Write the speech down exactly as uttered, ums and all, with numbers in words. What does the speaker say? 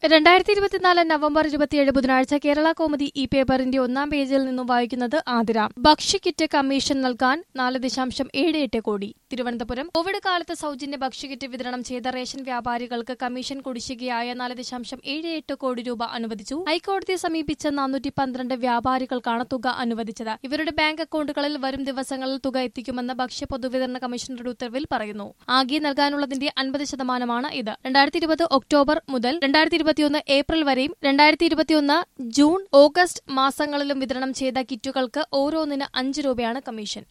രണ്ടായിരത്തി ഇരുപത്തിനാല് നവംബർ ഇരുപത്തിയേഴ് ബുധനാഴ്ച കേരള കൗമുദി ഈ പേപ്പറിന്റെ ഒന്നാം പേജിൽ നിന്നും വായിക്കുന്നത് ആതിര. ഭക്ഷ്യക്കിറ്റ് കമ്മീഷൻ നൽകാൻ നാല് ദശാംശം ഏഴ് എട്ട് കോടി. തിരുവനന്തപുരം. കോവിഡ് കാലത്ത് സൗജന്യ ഭക്ഷ്യക്കിറ്റ് വിതരണം ചെയ്ത റേഷൻ വ്യാപാരികൾക്ക് കമ്മീഷൻ കുടിശ്ശികയായ നാല് ദശാംശം ഏഴ് എട്ട് കോടി രൂപ അനുവദിച്ചു. ഹൈക്കോടതിയെ സമീപിച്ച നാനൂറ്റി പന്ത്രണ്ട് വ്യാപാരികൾക്കാണ് തുക അനുവദിച്ചത്. ഇവരുടെ ബാങ്ക് അക്കൌണ്ടുകളിൽ വരും ദിവസങ്ങളിൽ തുക എത്തിക്കുമെന്ന് ഭക്ഷ്യ പൊതുവിതരണ കമ്മീഷണറുടെ ഉത്തരവിൽ പറയുന്നു. ആകെ നൽകാനുള്ളതിന്റെ അൻപത് ശതമാനമാണ് ഇത്. രണ്ടായിരത്തി ഇരുപത് ഒക്ടോബർ മുതൽ രണ്ടായിരത്തി ഇരുപത്തിയൊന്ന് ഏപ്രിൽ വരെയും രണ്ടായിരത്തി ഇരുപത്തിയൊന്ന് ജൂൺ ഓഗസ്റ്റ് മാസങ്ങളിലും വിതരണം ചെയ്ത കിറ്റുകൾക്ക് ഓരോന്നിന് അഞ്ച് രൂപയാണ് കമ്മീഷൻ.